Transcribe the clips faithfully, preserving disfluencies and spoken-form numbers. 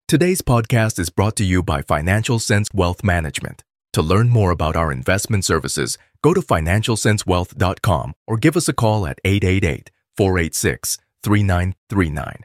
Today's podcast is brought to you by Financial Sense Wealth Management. To learn more about our investment services, go to financial sense wealth dot com or give us a call at eight eight eight, four eight six, three nine three nine.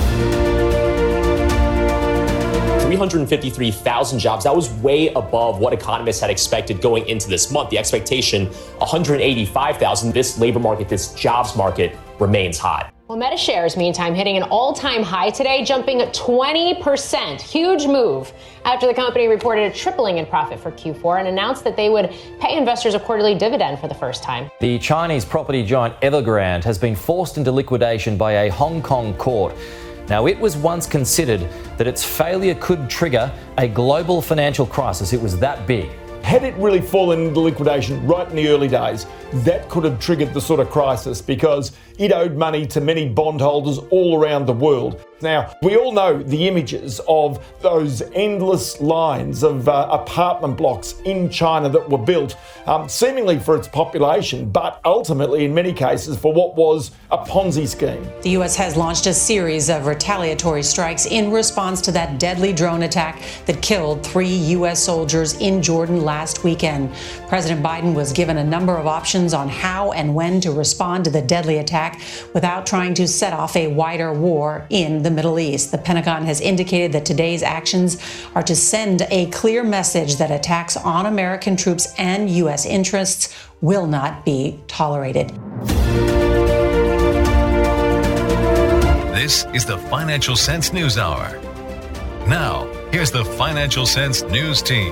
three hundred fifty-three thousand jobs. That was way above what economists had expected going into this month. The expectation, one hundred eighty-five thousand. This labor market, this jobs market remains hot. Well, Meta shares, meantime, hitting an all-time high today, jumping twenty percent. Huge move after the company reported a tripling in profit for Q four and announced that they would pay investors a quarterly dividend for the first time. The Chinese property giant Evergrande has been forced into liquidation by a Hong Kong court. Now, it was once considered that its failure could trigger a global financial crisis. It was that big. Had it really fallen into liquidation right in the early days, that could have triggered the sort of crisis because it owed money to many bondholders all around the world. Now, we all know the images of those endless lines of uh, apartment blocks in China that were built, um, seemingly for its population, but ultimately, in many cases, for what was a Ponzi scheme. The U S has launched a series of retaliatory strikes in response to that deadly drone attack that killed three U S soldiers in Jordan last weekend. President Biden was given a number of options on how and when to respond to the deadly attack without trying to set off a wider war in the Middle East. The Pentagon has indicated that today's actions are to send a clear message that attacks on American troops and U S interests will not be tolerated. This is the Financial Sense News Hour. Now, here's the Financial Sense News Team.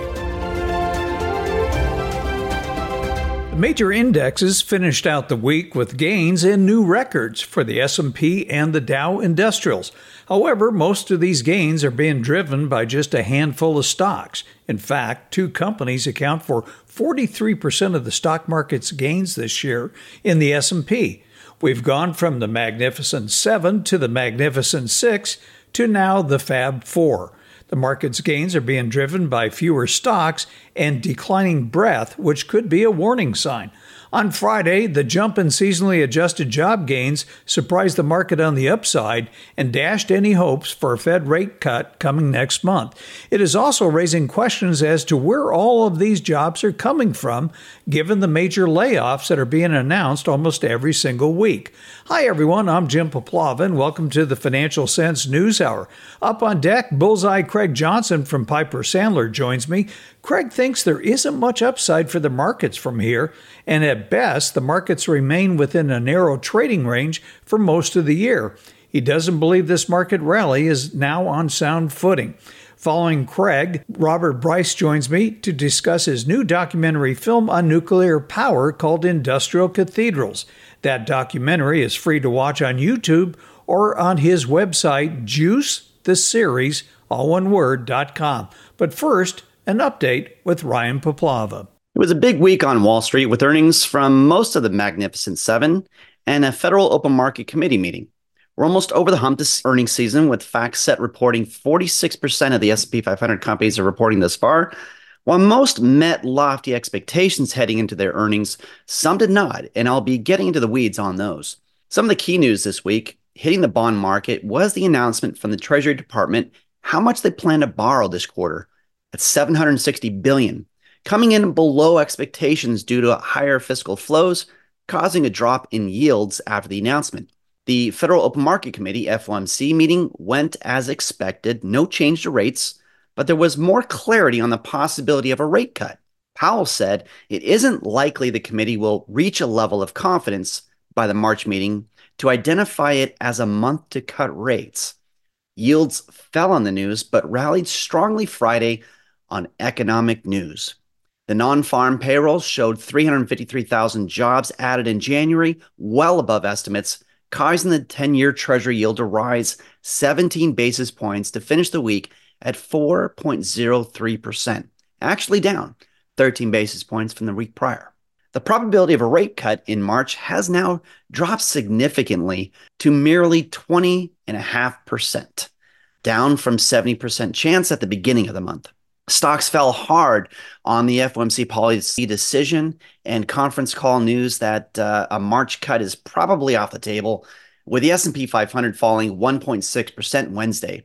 Major indexes finished out the week with gains and new records for the S and P and the Dow Industrials. However, most of these gains are being driven by just a handful of stocks. In fact, two companies account for forty-three percent of the stock market's gains this year in the S and P. We've gone from the Magnificent Seven to the Magnificent Six to now the Fab Four. The market's gains are being driven by fewer stocks and declining breadth, which could be a warning sign. On Friday, the jump in seasonally adjusted job gains surprised the market on the upside and dashed any hopes for a Fed rate cut coming next month. It is also raising questions as to where all of these jobs are coming from, given the major layoffs that are being announced almost every single week. Hi, everyone. I'm Jim Poplava, and welcome to the Financial Sense News Hour. Up on deck, Bullseye Craig Johnson from Piper Sandler joins me. Craig thinks there isn't much upside for the markets from here, and at best, the markets remain within a narrow trading range for most of the year. He doesn't believe this market rally is now on sound footing. Following Craig, Robert Bryce joins me to discuss his new documentary film on nuclear power called Industrial Cathedrals. That documentary is free to watch on YouTube or on his website, juice the series, all one word, dot com. But first, an update with Ryan Poplava. It was a big week on Wall Street with earnings from most of the Magnificent Seven and a Federal Open Market Committee meeting. We're almost over the hump this earnings season, with FactSet reporting forty-six percent of the S and P five hundred companies are reporting thus far. While most met lofty expectations heading into their earnings, some did not, and I'll be getting into the weeds on those. Some of the key news this week hitting the bond market was the announcement from the Treasury Department how much they plan to borrow this quarter at seven hundred sixty billion dollars, coming in below expectations due to higher fiscal flows, causing a drop in yields after the announcement. The Federal Open Market Committee, F O M C, meeting went as expected, no change to rates, but there was more clarity on the possibility of a rate cut. Powell said it isn't likely the committee will reach a level of confidence by the March meeting to identify it as a month to cut rates. Yields fell on the news, but rallied strongly Friday on economic news. The non-farm payrolls showed three hundred fifty-three thousand jobs added in January, well above estimates, causing the ten-year Treasury yield to rise seventeen basis points to finish the week at four point zero three percent, actually down thirteen basis points from the week prior. The probability of a rate cut in March has now dropped significantly to merely twenty point five percent, down from seventy percent chance at the beginning of the month. Stocks fell hard on the F O M C policy decision and conference call news that uh, a March cut is probably off the table, with the S and P five hundred falling one point six percent Wednesday.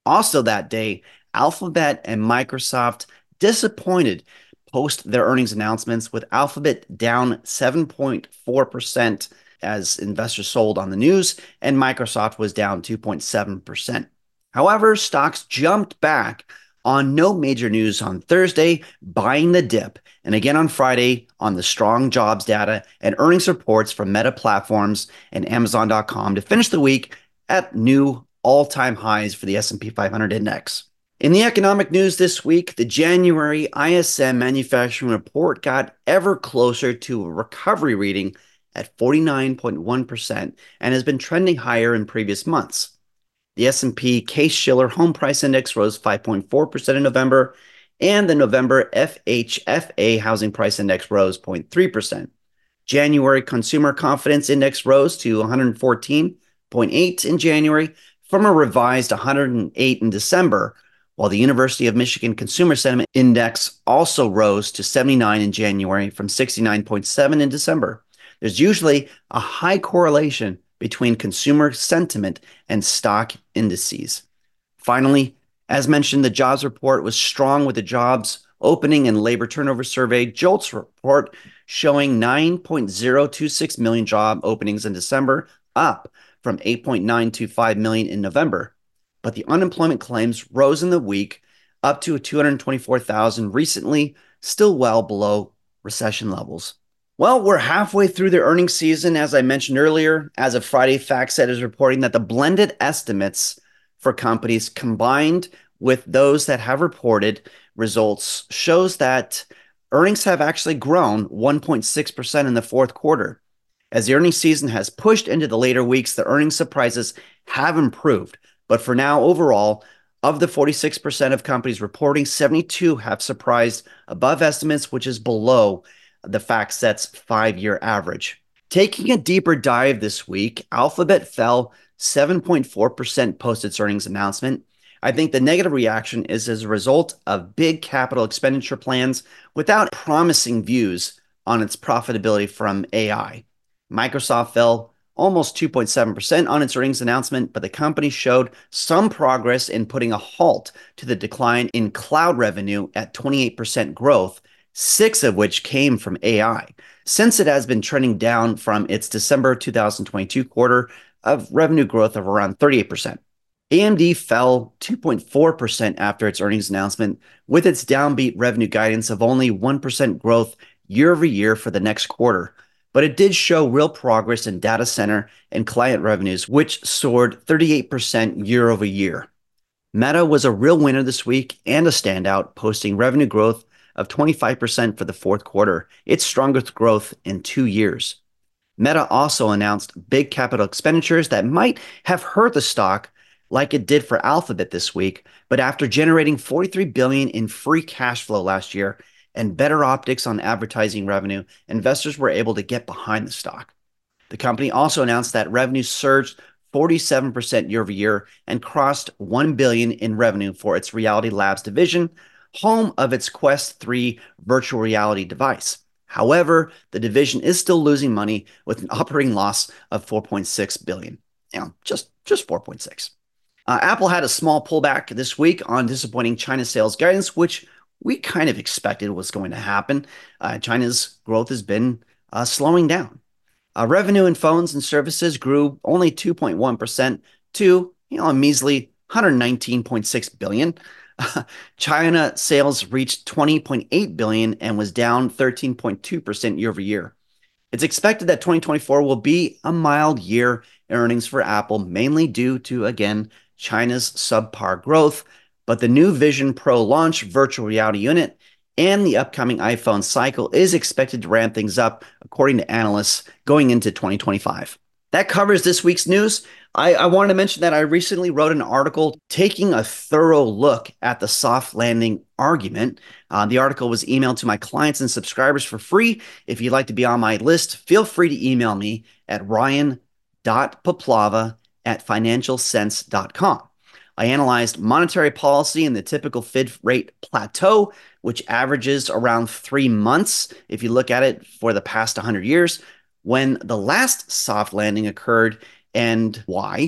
Also that day, Alphabet and Microsoft disappointed post their earnings announcements, with Alphabet down seven point four percent as investors sold on the news, and Microsoft was down two point seven percent. However, stocks jumped back on no major news on Thursday, buying the dip, and again on Friday on the strong jobs data and earnings reports from Meta Platforms and Amazon dot com to finish the week at new all-time highs for the S and P five hundred index. In the economic news this week, the January I S M manufacturing report got ever closer to a recovery reading at forty-nine point one percent and has been trending higher in previous months. The S and P Case-Shiller Home Price Index rose five point four percent in November, and the November F H F A Housing Price Index rose zero point three percent. January Consumer Confidence Index rose to one hundred fourteen point eight in January from a revised one hundred eight in December, while the University of Michigan Consumer Sentiment Index also rose to seventy-nine in January from sixty-nine point seven in December. There's usually a high correlation between consumer sentiment and stock indices. Finally, as mentioned, the jobs report was strong with the jobs opening and labor turnover survey JOLTS report showing nine point zero two six million job openings in December, up from eight point nine two five million in November. But the unemployment claims rose in the week up to two hundred twenty-four thousand recently, still well below recession levels. Well, we're halfway through the earnings season, as I mentioned earlier. As of Friday, FactSet is reporting that the blended estimates for companies combined with those that have reported results shows that earnings have actually grown one point six percent in the fourth quarter. As the earnings season has pushed into the later weeks, the earnings surprises have improved. But for now, overall, of the forty-six percent of companies reporting, seventy-two have surprised above estimates, which is below the FactSet's five-year average. Taking a deeper dive this week, Alphabet fell seven point four percent post its earnings announcement. I think the negative reaction is as a result of big capital expenditure plans without promising views on its profitability from A I. Microsoft fell almost two point seven percent on its earnings announcement, but the company showed some progress in putting a halt to the decline in cloud revenue at twenty-eight percent growth, six of which came from A I, since it has been trending down from its December two thousand twenty-two quarter of revenue growth of around thirty-eight percent. A M D fell two point four percent after its earnings announcement, with its downbeat revenue guidance of only one percent growth year over year for the next quarter. But it did show real progress in data center and client revenues, which soared thirty-eight percent year over year. Meta was a real winner this week and a standout, posting revenue growth of twenty-five percent for the fourth quarter, its strongest growth in two years. Meta also announced big capital expenditures that might have hurt the stock like it did for Alphabet this week, but after generating forty-three billion dollars in free cash flow last year and better optics on advertising revenue, investors were able to get behind the stock. The company also announced that revenue surged forty-seven percent year over year and crossed one billion dollars in revenue for its Reality Labs division, home of its Quest three virtual reality device. However, the division is still losing money with an operating loss of four point six billion dollars. You know, just, just four point six. Uh, Apple had a small pullback this week on disappointing China sales guidance, which we kind of expected was going to happen. Uh, China's growth has been uh, slowing down. Uh, revenue in phones and services grew only two point one percent to, you know, a measly one hundred nineteen point six billion dollars. China sales reached twenty point eight billion dollars and was down thirteen point two percent year over year. It's expected that twenty twenty-four will be a mild year in earnings for Apple, mainly due to, again, China's subpar growth, but the new Vision Pro launch virtual reality unit and the upcoming iPhone cycle is expected to ramp things up, according to analysts, going into twenty twenty-five. That covers this week's news. I, I wanted to mention that I recently wrote an article taking a thorough look at the soft landing argument. Uh, the article was emailed to my clients and subscribers for free. If you'd like to be on my list, feel free to email me at ryan dot paplava at financial sense dot com. I analyzed monetary policy and the typical Fed rate plateau, which averages around three months if you look at it for the past one hundred years, when the last soft landing occurred and why.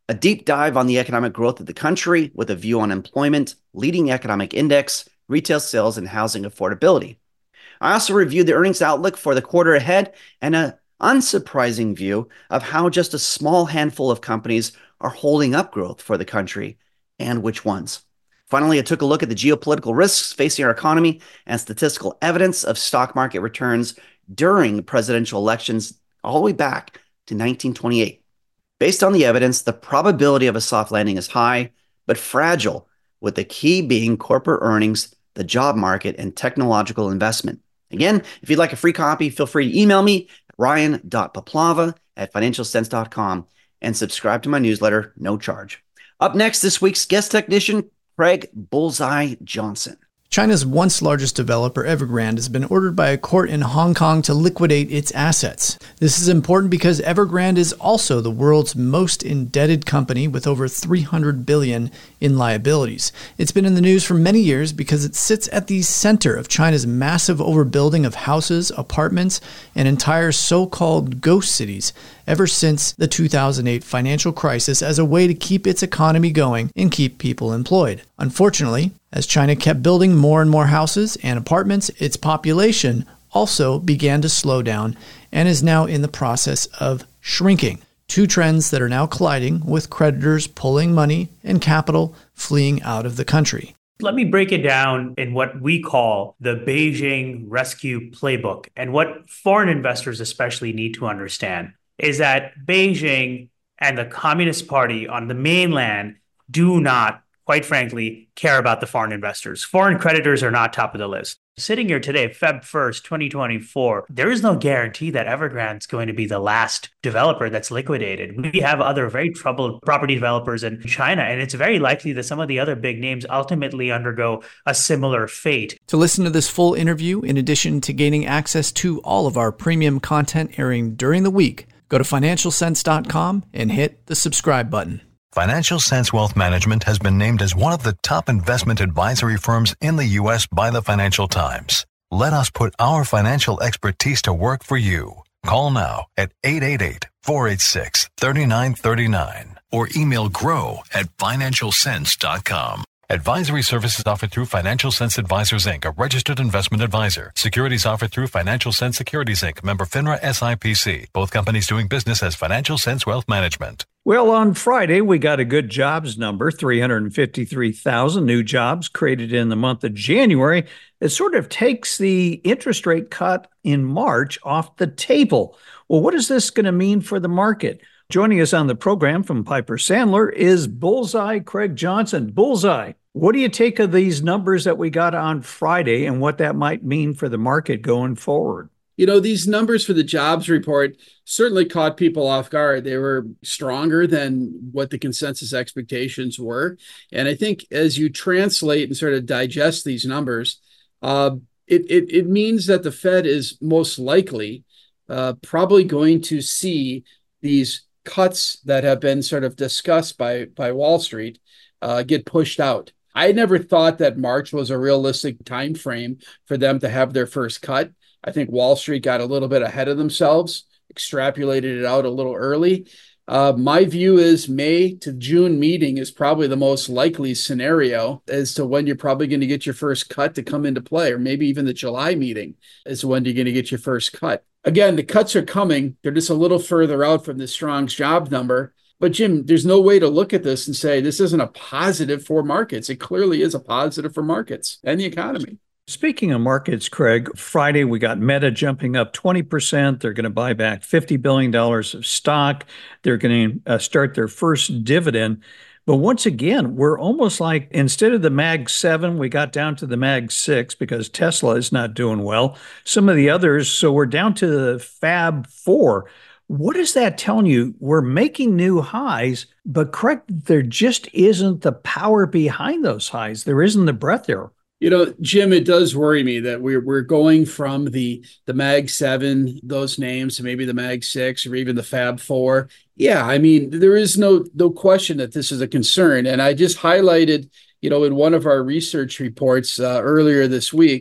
A deep dive on the economic growth of the country with a view on employment, leading economic index, retail sales, and housing affordability. I also reviewed the earnings outlook for the quarter ahead and an unsurprising view of how just a small handful of companies are holding up growth for the country and which ones. Finally, I took a look at the geopolitical risks facing our economy and statistical evidence of stock market returns during presidential elections all the way back to nineteen twenty-eight. Based on the evidence, the probability of a soft landing is high, but fragile, with the key being corporate earnings, the job market, and technological investment. Again, if you'd like a free copy, feel free to email me at ryan dot paplava at financial sense dot com and subscribe to my newsletter, no charge. Up next, this week's guest technician, Craig Bullseye Johnson. China's once largest developer, Evergrande, has been ordered by a court in Hong Kong to liquidate its assets. This is important because Evergrande is also the world's most indebted company with over three hundred billion dollars in liabilities. It's been in the news for many years because it sits at the center of China's massive overbuilding of houses, apartments, and entire so-called ghost cities ever since the two thousand eight financial crisis as a way to keep its economy going and keep people employed. Unfortunately, as China kept building more and more houses and apartments, its population also began to slow down and is now in the process of shrinking. Two trends that are now colliding, with creditors pulling money and capital fleeing out of the country. Let me break it down in what we call the Beijing Rescue Playbook. And what foreign investors especially need to understand is that Beijing and the Communist Party on the mainland do not, quite frankly, care about the foreign investors. Foreign creditors are not top of the list. Sitting here today, February first, twenty twenty-four, there is no guarantee that Evergrande is going to be the last developer that's liquidated. We have other very troubled property developers in China, and it's very likely that some of the other big names ultimately undergo a similar fate. To listen to this full interview, in addition to gaining access to all of our premium content airing during the week, go to financial sense dot com and hit the subscribe button. Financial Sense Wealth Management has been named as one of the top investment advisory firms in the U S by the Financial Times. Let us put our financial expertise to work for you. Call now at eight eight eight, four eight six, three nine three nine or email grow at financial sense dot com. Advisory services offered through Financial Sense Advisors, Incorporated, a registered investment advisor. Securities offered through Financial Sense Securities, Incorporated, member FINRA S I P C. Both companies doing business as Financial Sense Wealth Management. Well, on Friday, we got a good jobs number, three hundred fifty-three thousand new jobs created in the month of January. It sort of takes the interest rate cut in March off the table. Well, what is this going to mean for the market? Joining us on the program from Piper Sandler is Bullseye Craig Johnson. Bullseye, what do you take of these numbers that we got on Friday and what that might mean for the market going forward? You know, these numbers for the jobs report certainly caught people off guard. They were stronger than what the consensus expectations were. And I think as you translate and sort of digest these numbers, uh, it, it, it means that the Fed is most likely uh, probably going to see these cuts that have been sort of discussed by, by Wall Street uh, get pushed out. I never thought that March was a realistic time frame for them to have their first cut. I think Wall Street got a little bit ahead of themselves, extrapolated it out a little early. Uh, my view is May to June meeting is probably the most likely scenario as to when you're probably going to get your first cut to come into play, or maybe even the July meeting is when you're going to get your first cut. Again, the cuts are coming. They're just a little further out from the Strong's job number. But Jim, there's no way to look at this and say this isn't a positive for markets. It clearly is a positive for markets and the economy. Speaking of markets, Craig, Friday we got Meta jumping up twenty percent. They're going to buy back fifty billion dollars of stock. They're going to uh, start their first dividend. But once again, we're almost like instead of the Mag seven, we got down to the Mag six because Tesla is not doing well. Some of the others, so we're down to the Fab four. What is that telling you? We're making new highs, but Craig, there just isn't the power behind those highs. There isn't the breadth there. You know, Jim, it does worry me that we're we're going from the the Mag seven, those names, to maybe the Mag six or even the Fab four. Yeah, I mean, there is no no question that this is a concern. And I just highlighted, you know, in one of our research reports uh, earlier this week,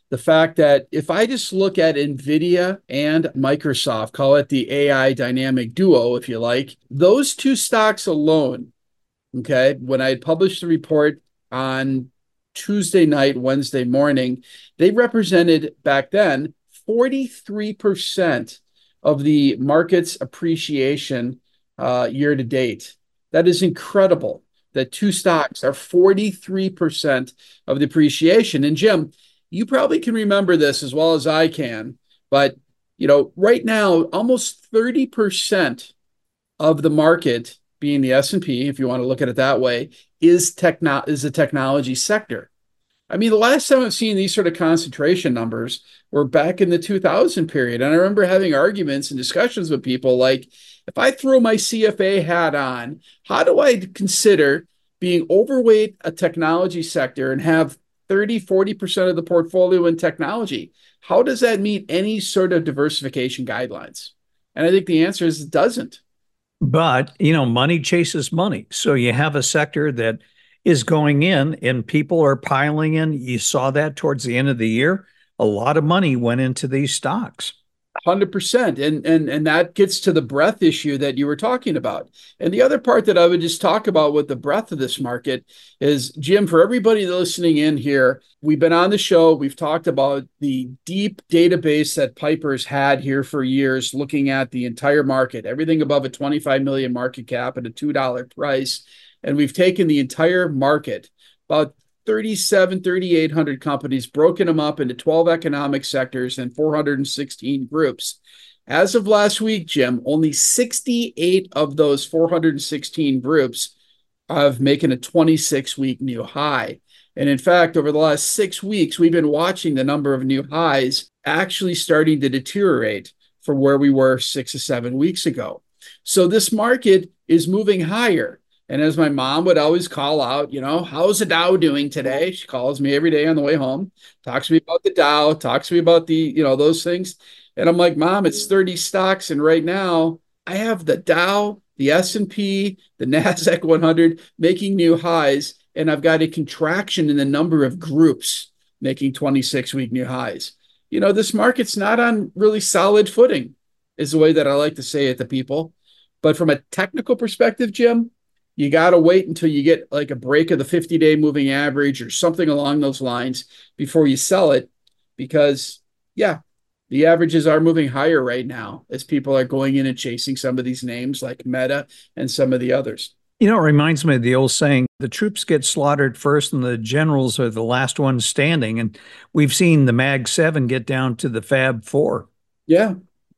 the fact that if I just look at NVIDIA and Microsoft, call it the A I dynamic duo, if you like, those two stocks alone, okay, when I published the report on Tuesday night, Wednesday morning, they represented back then forty-three percent of the market's appreciation uh, year to date. That is incredible that two stocks are forty-three percent of the appreciation. And Jim, you probably can remember this as well as I can, but you know, right now, almost thirty percent of the market, being the S and P, if you want to look at it that way, is techno is the technology sector. I mean, the last time I've seen these sort of concentration numbers were back in the two thousand period. And I remember having arguments and discussions with people like, if I throw my C F A hat on, how do I consider being overweight a technology sector and have thirty, forty percent of the portfolio in technology? How does that meet any sort of diversification guidelines? And I think the answer is it doesn't. But, you know, money chases money. So you have a sector that is going in and people are piling in. You saw that towards the end of the year. A lot of money went into these stocks. one hundred percent. And, and, and that gets to the breadth issue that you were talking about. And the other part that I would just talk about with the breadth of this market is, Jim, for everybody listening in here, we've been on the show. We've talked about the deep database that Piper's had here for years, looking at the entire market, everything above a twenty-five million market cap at a two dollar price. And we've taken the entire market, about thirty-seven, thirty-eight hundred companies, broken them up into twelve economic sectors and four hundred sixteen groups. As of last week, Jim, only sixty-eight of those four hundred sixteen groups have making a twenty-six week new high. And in fact, over the last six weeks, we've been watching the number of new highs actually starting to deteriorate from where we were six or seven weeks ago. So this market is moving higher. And as my mom would always call out, you know, how's the Dow doing today? She calls me every day on the way home, talks to me about the Dow, talks to me about the, you know, those things. And I'm like, Mom, it's thirty stocks. And right now I have the Dow, the S and P, the NASDAQ one hundred making new highs. And I've got a contraction in the number of groups making twenty-six week new highs. You know, this market's not on really solid footing, is the way that I like to say it to people. But from a technical perspective, Jim, you got to wait until you get like a break of the fifty day moving average or something along those lines before you sell it. Because, yeah, the averages are moving higher right now as people are going in and chasing some of these names like Meta and some of the others. You know, it reminds me of the old saying, the troops get slaughtered first and the generals are the last ones standing. And we've seen the Mag seven get down to the Fab four. Yeah.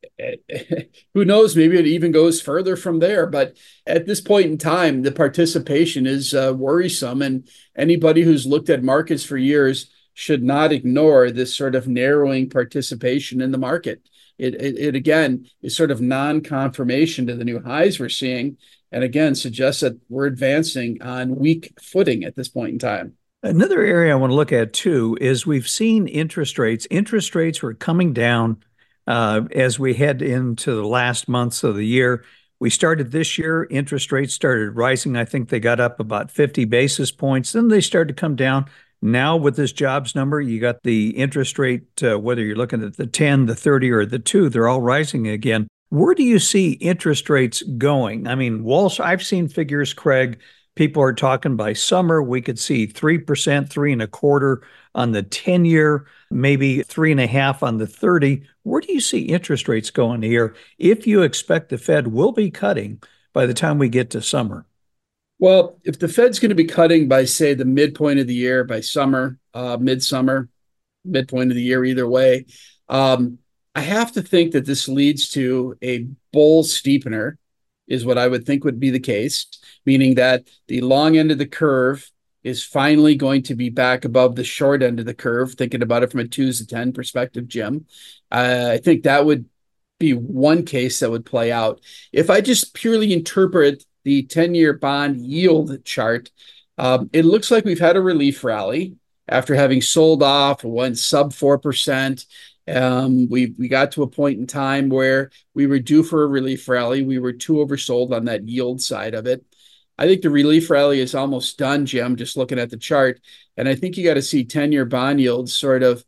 Who knows? Maybe it even goes further from there. But at this point in time, the participation is uh, worrisome. And anybody who's looked at markets for years should not ignore this sort of narrowing participation in the market. It, it, it again, is sort of non-confirmation to the new highs we're seeing. And again, suggests that we're advancing on weak footing at this point in time. Another area I want to look at, too, is we've seen interest rates. Interest rates were coming down Uh, as we head into the last months of the year. We started this year, interest rates started rising. I think they got up about fifty basis points. Then they started to come down. Now with this jobs number, you got the interest rate, uh, whether you're looking at the ten, the thirty, or the two, they're all rising again. Where do you see interest rates going? I mean, Wall Street, I've seen figures, Craig, people are talking by summer, we could see three percent, three and a quarter on the ten year, maybe three and a half on the thirty. Where do you see interest rates going here if you expect the Fed will be cutting by the time we get to summer? Well, if the Fed's going to be cutting by, say, the midpoint of the year, by summer, uh, midsummer, midpoint of the year, either way, um, I have to think that this leads to a bull steepener, is what I would think would be the case, meaning that the long end of the curve is finally going to be back above the short end of the curve, thinking about it from a two to ten perspective, Jim. Uh, I think that would be one case that would play out. If I just purely interpret the ten-year bond yield chart, um, it looks like we've had a relief rally after having sold off, went sub four percent. Um, we, we got to a point in time where we were due for a relief rally. We were too oversold on that yield side of it. I think the relief rally is almost done, Jim, just looking at the chart. And I think you got to see ten-year bond yields sort of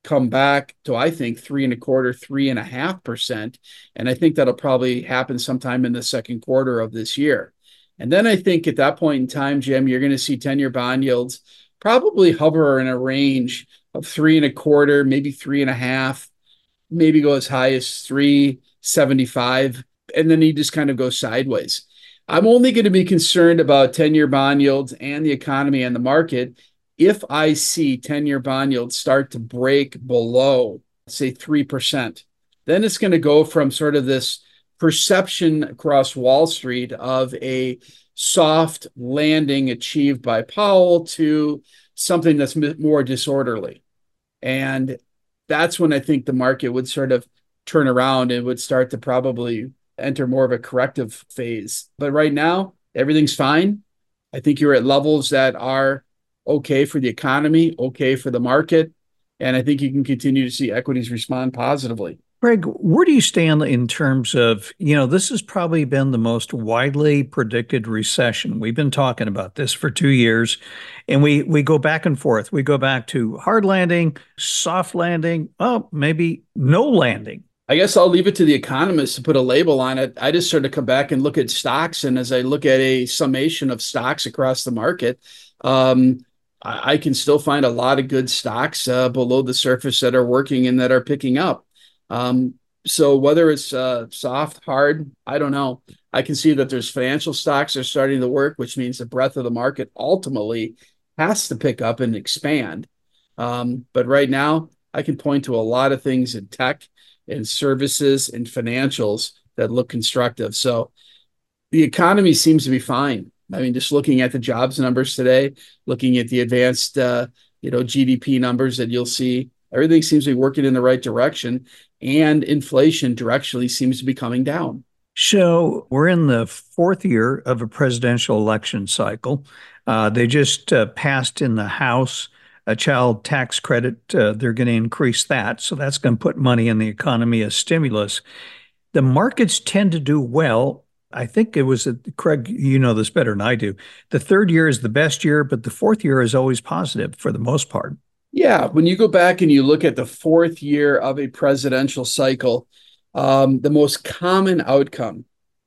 come back to, I think, three and a quarter, three and a half percent. And I think that'll probably happen sometime in the second quarter of this year. And then I think at that point in time, Jim, you're going to see ten-year bond yields probably hover in a range of three and a quarter, maybe three and a half, maybe go as high as three seventy-five. And then he just kind of goes sideways. I'm only going to be concerned about ten-year bond yields and the economy and the market if I see ten-year bond yields start to break below, say, three percent. Then it's going to go from sort of this perception across Wall Street of a soft landing achieved by Powell to something that's more disorderly. And that's when I think the market would sort of turn around and would start to probably enter more of a corrective phase. But right now, everything's fine. I think you're at levels that are okay for the economy, okay for the market. And I think you can continue to see equities respond positively. Greg, where do you stand in terms of, you know, this has probably been the most widely predicted recession. We've been talking about this for two years, and we we go back and forth. We go back to hard landing, soft landing, oh, maybe no landing. I guess I'll leave it to the economists to put a label on it. I just sort of come back and look at stocks, and as I look at a summation of stocks across the market, um, I, I can still find a lot of good stocks uh, below the surface that are working and that are picking up. Um, so whether it's uh, soft, hard, I don't know. I can see that there's financial stocks that are starting to work, which means the breadth of the market ultimately has to pick up and expand. Um, but right now, I can point to a lot of things in tech and services and financials that look constructive. So the economy seems to be fine. I mean, just looking at the jobs numbers today, looking at the advanced, uh, you know, G D P numbers that you'll see, everything seems to be working in the right direction, and inflation directionally seems to be coming down. So we're in the fourth year of a presidential election cycle. Uh, they just uh, passed in the House a child tax credit. Uh, they're going to increase that. So that's going to put money in the economy as stimulus. The markets tend to do well. I think it was, a, Craig, you know this better than I do. The third year is the best year, but the fourth year is always positive for the most part. Yeah, when you go back and you look at the fourth year of a presidential cycle, um, the most common outcome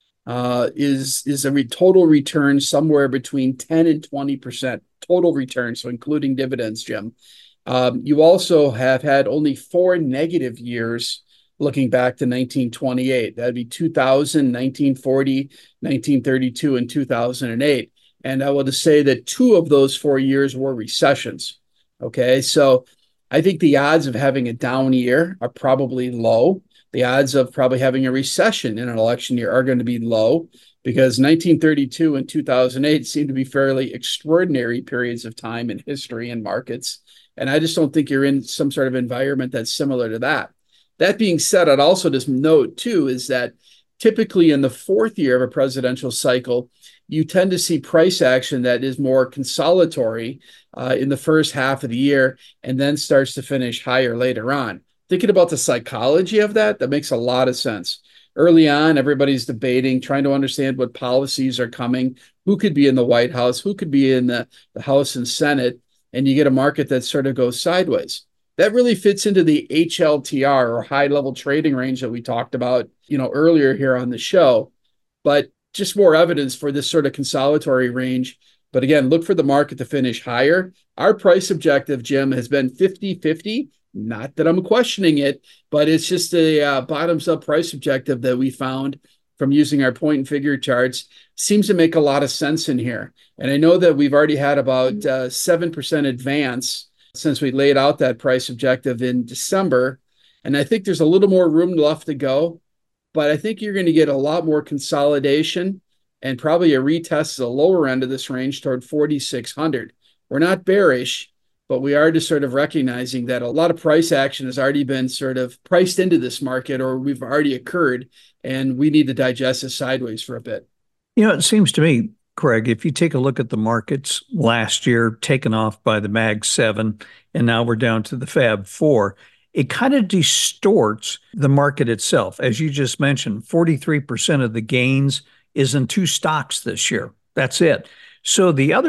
uh, is, is a re- total return somewhere between ten and twenty percent total return, so including dividends, Jim. Um, you also have had only four negative years looking back to nineteen twenty-eight. That'd be two thousand, nineteen forty, nineteen thirty-two, and two thousand eight. And I want to say that two of those four years were recessions. Okay, so I think the odds of having a down year are probably low. The odds of probably having a recession in an election year are going to be low, because nineteen thirty-two and two thousand eight seem to be fairly extraordinary periods of time in history and markets. And I just don't think you're in some sort of environment that's similar to that. That being said, I'd also just note, too, is that typically in the fourth year of a presidential cycle, you tend to see price action that is more consolatory uh, in the first half of the year and then starts to finish higher later on. Thinking about the psychology of that, that makes a lot of sense. Early on, everybody's debating, trying to understand what policies are coming, who could be in the White House, who could be in the, the House and Senate, and you get a market that sort of goes sideways. That really fits into the H L T R, or high-level trading range, that we talked about, you know, earlier here on the show. But just more evidence for this sort of consolatory range. But again, look for the market to finish higher. Our price objective, Jim, has been fifty fifty. Not that I'm questioning it, but it's just a uh, bottoms-up price objective that we found from using our point and figure charts. Seems to make a lot of sense in here. And I know that we've already had about uh, seven percent advance since we laid out that price objective in December. And I think there's a little more room left to go. But I think you're going to get a lot more consolidation and probably a retest at the lower end of this range toward forty-six hundred. We're not bearish, but we are just sort of recognizing that a lot of price action has already been sort of priced into this market, or we've already occurred, and we need to digest this sideways for a bit. You know, it seems to me, Craig, if you take a look at the markets last year, taken off by the Mag seven, and now we're down to the Fab four, it kind of distorts the market itself. As you just mentioned, forty-three percent of the gains is in two stocks this year. That's it. So the other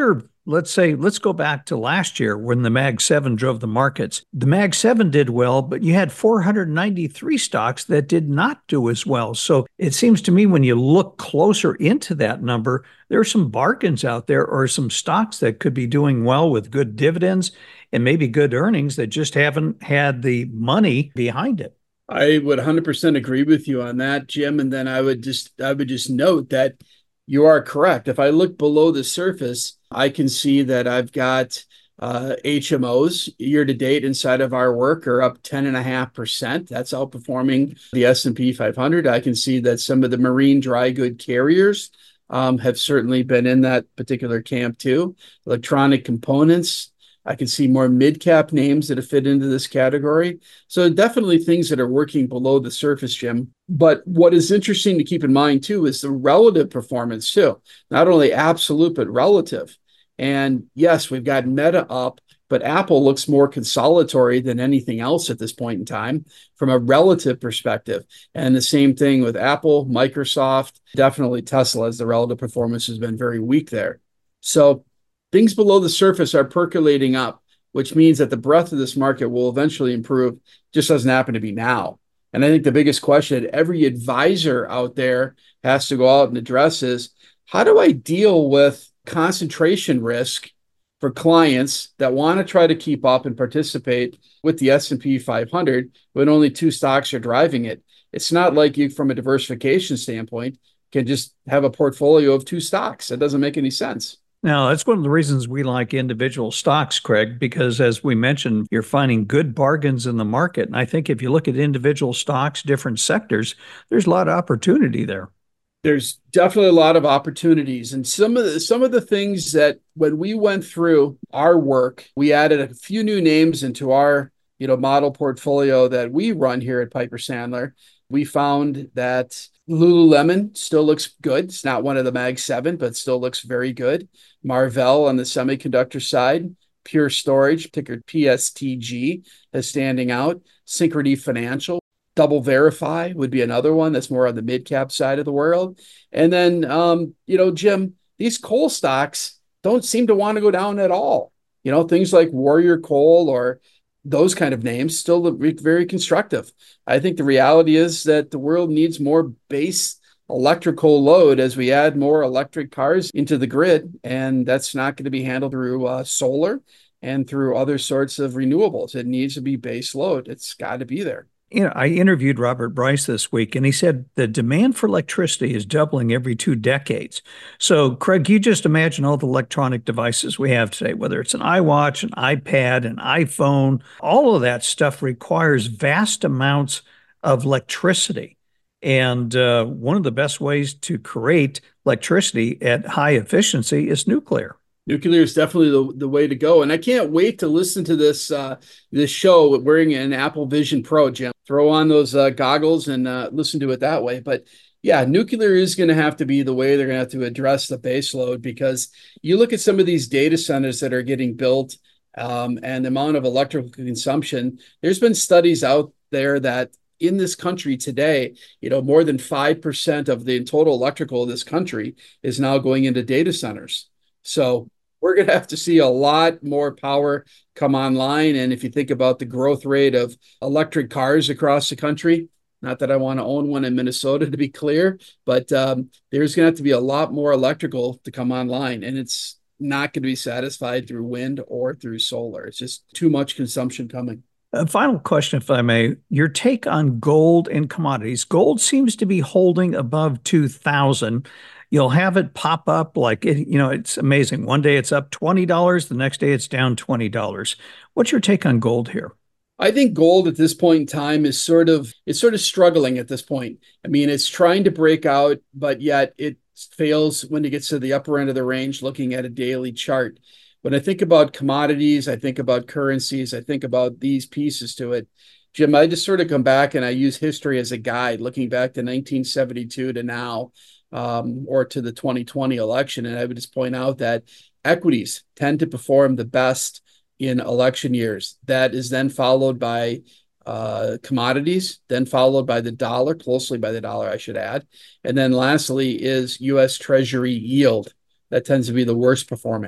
let's say, let's go back to last year when the Mag seven drove the markets. The Mag seven did well, but you had four hundred ninety-three stocks that did not do as well. So it seems to me when you look closer into that number, there are some bargains out there or some stocks that could be doing well with good dividends and maybe good earnings that just haven't had the money behind it. I would one hundred percent agree with you on that, Jim. And then I would just I would just note that you are correct. If I look below the surface, I can see that I've got uh, H M Os year to date inside of our work are up ten point five percent. That's outperforming the S and P five hundred. I can see that some of the marine dry good carriers um, have certainly been in that particular camp too. Electronic components, I can see more mid-cap names that have fit into this category. So definitely things that are working below the surface, Jim. But what is interesting to keep in mind, too, is the relative performance, too. Not only absolute, but relative. And yes, we've got Meta up, but Apple looks more consolatory than anything else at this point in time from a relative perspective. And the same thing with Apple, Microsoft, definitely Tesla, as the relative performance has been very weak there. So things below the surface are percolating up, which means that the breadth of this market will eventually improve. Just doesn't happen to be now. And I think the biggest question that every advisor out there has to go out and address is, how do I deal with concentration risk for clients that want to try to keep up and participate with the S and P five hundred when only two stocks are driving it? It's not like you, from a diversification standpoint, can just have a portfolio of two stocks. It doesn't make any sense. Now, that's one of the reasons we like individual stocks, Craig, because as we mentioned, you're finding good bargains in the market. And I think if you look at individual stocks, different sectors, there's a lot of opportunity there. There's definitely a lot of opportunities. And some of the, some of the things that when we went through our work, we added a few new names into our, you know, model portfolio that we run here at Piper Sandler. We found that Lululemon still looks good. It's not one of the Mag seven, but still looks very good. Marvell on the semiconductor side, Pure Storage, ticker P S T G, is standing out. Synchrony Financial, Double Verify would be another one that's more on the mid-cap side of the world. And then, um, you know, Jim, these coal stocks don't seem to want to go down at all. You know, things like Warrior Coal or those kind of names still look very constructive. I think the reality is that the world needs more base electrical load as we add more electric cars into the grid, and that's not going to be handled through uh, solar and through other sorts of renewables. It needs to be base load. It's got to be there. You know, I interviewed Robert Bryce this week, and he said the demand for electricity is doubling every two decades. So, Craig, you just imagine all the electronic devices we have today, whether it's an iWatch, an iPad, an iPhone, all of that stuff requires vast amounts of electricity. And uh, one of the best ways to create electricity at high efficiency is nuclear. Nuclear is definitely the, the way to go. And I can't wait to listen to this uh, this show wearing an Apple Vision Pro, Jim. Throw on those uh, goggles and uh, listen to it that way. But yeah, nuclear is going to have to be the way they're going to have to address the base load, because you look at some of these data centers that are getting built um, and the amount of electrical consumption. There's been studies out there that in this country today, you know, more than five percent of the total electrical of this country is now going into data centers. So we're going to have to see a lot more power come online. And if you think about the growth rate of electric cars across the country, not that I want to own one in Minnesota, to be clear, but um, there's going to have to be a lot more electrical to come online. And it's not going to be satisfied through wind or through solar. It's just too much consumption coming. A final question, if I may. Your take on gold and commodities. Gold seems to be holding above two thousand. You'll have it pop up like, it, you know, it's amazing. One day it's up twenty dollars. The next day it's down twenty dollars. What's your take on gold here? I think gold at this point in time is sort of, it's sort of struggling at this point. I mean, it's trying to break out, but yet it fails when it gets to the upper end of the range, looking at a daily chart. When I think about commodities, I think about currencies, I think about these pieces to it. Jim, I just sort of come back and I use history as a guide, looking back to nineteen seventy-two to now, um, or to the twenty twenty election. And I would just point out that equities tend to perform the best in election years. That is then followed by uh, commodities, then followed by the dollar, closely by the dollar, I should add. And then lastly is U S Treasury yield. That tends to be the worst performing.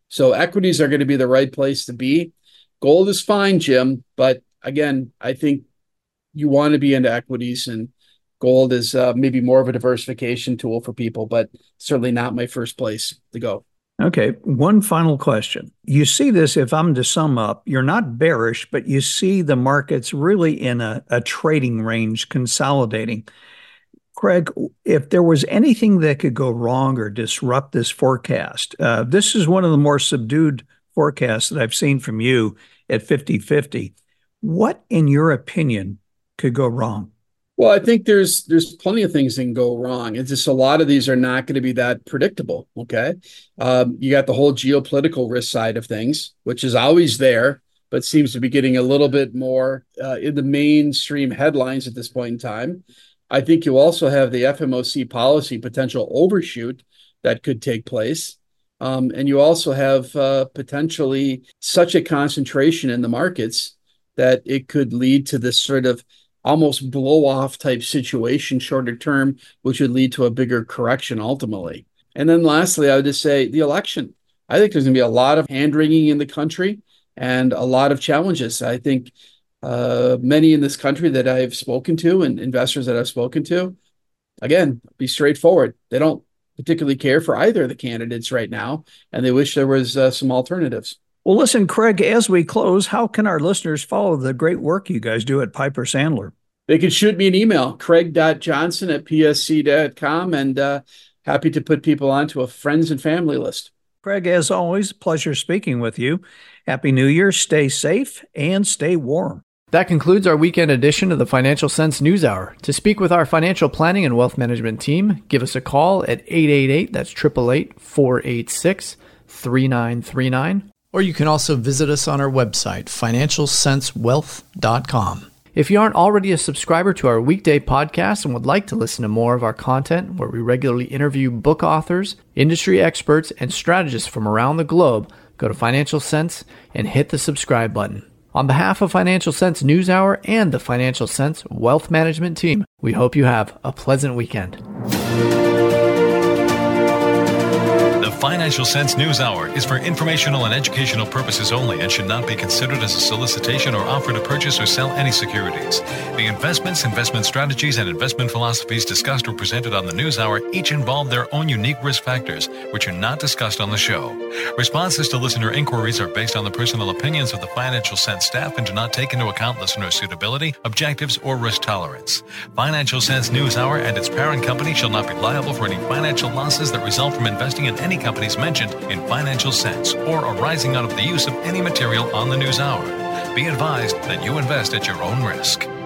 So equities are going to be the right place to be. Gold is fine, Jim, but again, I think you want to be into equities, and gold is uh, maybe more of a diversification tool for people, but certainly not my first place to go. Okay, one final question. You see this, if I'm to sum up, you're not bearish, but you see the markets really in a, a trading range consolidating. Craig, if there was anything that could go wrong or disrupt this forecast, uh, this is one of the more subdued forecasts that I've seen from you at fifty fifty. What, in your opinion, could go wrong? Well, I think there's there's plenty of things that can go wrong. It's just a lot of these are not going to be that predictable, okay? Um, you got the whole geopolitical risk side of things, which is always there, but seems to be getting a little bit more uh, in the mainstream headlines at this point in time. I think you also have the F M O C policy potential overshoot that could take place. Um, and you also have uh, potentially such a concentration in the markets that it could lead to this sort of almost blow-off type situation shorter term, which would lead to a bigger correction ultimately. And then lastly, I would just say the election. I think there's going to be a lot of hand-wringing in the country and a lot of challenges. I think uh, many in this country that I've spoken to and investors that I've spoken to, again, be straightforward. They don't particularly care for either of the candidates right now, and they wish there was uh, some alternatives. Well, listen, Craig, as we close, how can our listeners follow the great work you guys do at Piper Sandler? They can shoot me an email, craig dot johnson at p s c dot com, and uh, happy to put people onto a friends and family list. Craig, as always, pleasure speaking with you. Happy New Year. Stay safe and stay warm. That concludes our weekend edition of the Financial Sense News Hour. To speak with our financial planning and wealth management team, give us a call at eight eight eight, that's eight eight eight, four eight six, three nine three nine. Or you can also visit us on our website, financial sense wealth dot com. If you aren't already a subscriber to our weekday podcast and would like to listen to more of our content, where we regularly interview book authors, industry experts, and strategists from around the globe, go to Financial Sense and hit the subscribe button. On behalf of Financial Sense News Hour and the Financial Sense Wealth Management team, we hope you have a pleasant weekend. The Financial Sense News Hour is for informational and educational purposes only and should not be considered as a solicitation or offer to purchase or sell any securities. The investments, investment strategies, and investment philosophies discussed or presented on the News Hour each involve their own unique risk factors, which are not discussed on the show. Responses to listener inquiries are based on the personal opinions of the Financial Sense staff and do not take into account listener suitability, objectives, or risk tolerance. Financial Sense News Hour and its parent company shall not be liable for any financial losses that result from investing in any companies mentioned in Financial Sense or arising out of the use of any material on the News Hour. Be advised that you invest at your own risk.